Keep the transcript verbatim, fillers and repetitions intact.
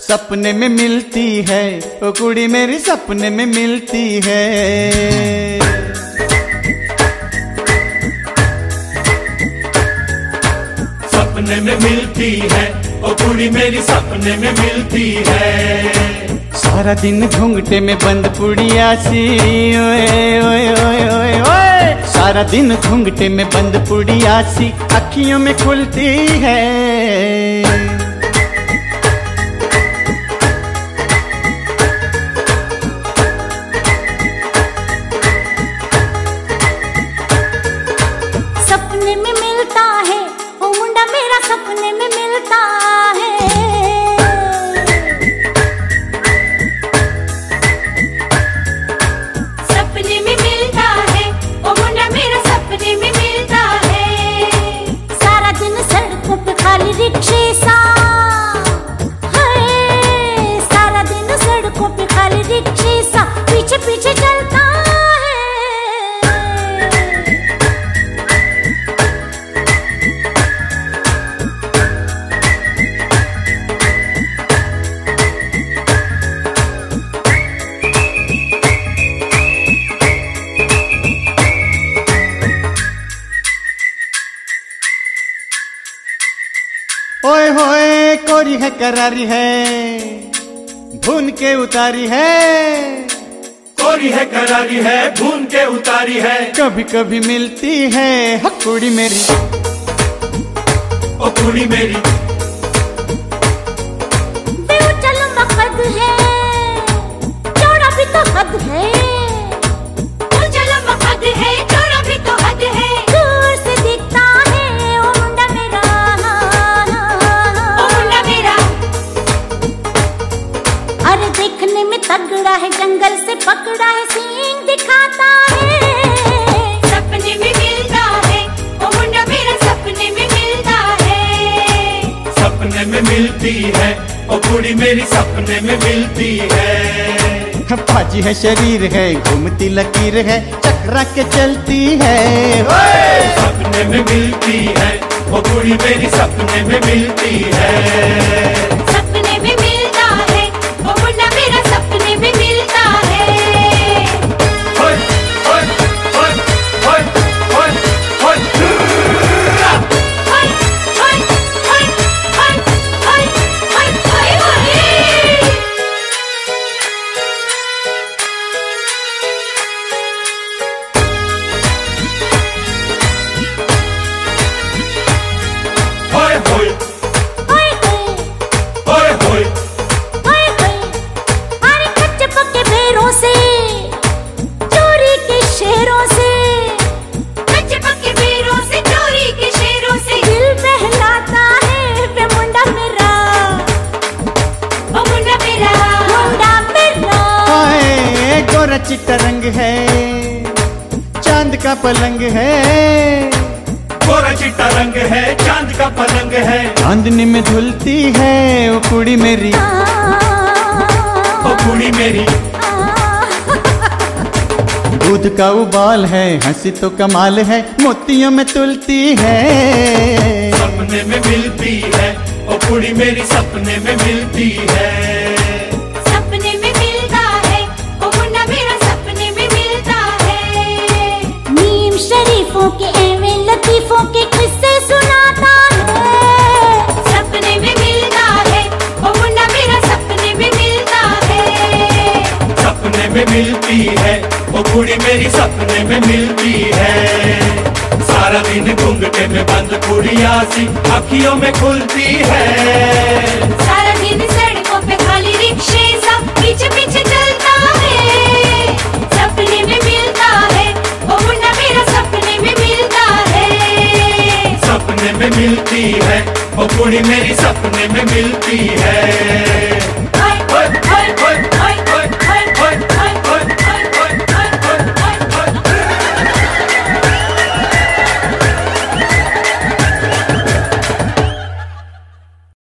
सपने में मिलती है, ओ कुड़ी मेरी सपने में मिलती है। सपने में मिलती है, ओ कुड़ी मेरी सपने में मिलती है। सारा दिन घूंघटे में बंद पुड़िया सी, ओए ओए ओए ओए ओए। सारा दिन घूंघटे में बंद पुड़िया सी अखियों में खुलती है। सपने में मिलता है, ओ मुंडा मेरा सपने में मिलता है। सपने में मिलता है, ओ मुंडा मेरा सपने में मिलता है। सारा दिन सड़कों पे खाली रिक्शे सा, है सारा दिन सड़कों पे खाली रिक्शे सा पीछे पीछे चलता है। ओए होए कोरी है करारी है, भून के उतारी है। कोरी है करारी है, भून के उतारी है। कभी कभी मिलती है, ह कुड़ी मेरी, ओ कुड़ी मेरी। ऊंचा लंबा कद है, चौड़ा भी तो हद है। ऊंचा लंबा कद है, चौड़ा भी तो हद है। दूर से दिखता है, ओ मुंडा मेरा, ओ मुंडा मेरा। अरे देखने में तगड़ा है, जंगल से पकड़ा है, सींग दिखाता है। सपने में मिलता है, ओ मुंडा मेरा सपने में मिलता है। सपने में मिलती है, ओ कुड़ी मेरी सपने में मिलती है। फाजी है शरीर है, घूमती लकीर है, चकरा के चलती है। ओए! सपने में मिलती है, ओ कुड़ी मेरी सपने में मिलती है। सपने में मिलता है, ओ मुंडा मेरा सपने में मिलता है। होय, होय, होय, होय, होय, होय। हाय हाय हाय हाय हाय हाय हाय हाय। होय, होय, हाय हाय होय, होय। हाय हाय। अरे कच्चे पक्के बेरों से, चोरी के शेरों से, कच्चे पक्के बेरों से, चोरी के शेरों से दिल बहलाता है वे मुंडा मेरा, ओ मुंडा मेरा, मुंडा मेरा। हाय गोरा चिट्टा रंग है, चांद का पलंग है। गोरा चिट्टा रंग है, चांद का पलंग है। चांदनी में झुलती है, ओ कुड़ी मेरी, ओ कुड़ी मेरी। दूध का उबाल है, हंसी तो कमाल है, मोतियों में तुलती है। सपने में मिलती है, ओ कुड़ी मेरी सपने में मिलती है। सपने में मिलता है, ओ मुंडा मेरा सपने में मिलता है। नीम शरीफों के एवे लतीफों के किस्से सुनाता है। सपने में मिलता है, ओ मुंडा मेरा सपने में मिलता है। सपने में मिलती है, ओ कुड़ी मेरी सपने में मिलती है। सारा दिन घूंघटे में बंद कुड़िया सी अखियों में खुलती है। सारा दिन सड़कों पे खाली रिक्शे सा पीछे पीछे चलता है। सपने में मिलता है, ओ मुंडा मेरा सपने में मिलता है। सपने में मिलती है, ओ कुड़ी मेरी सपने में मिलती है।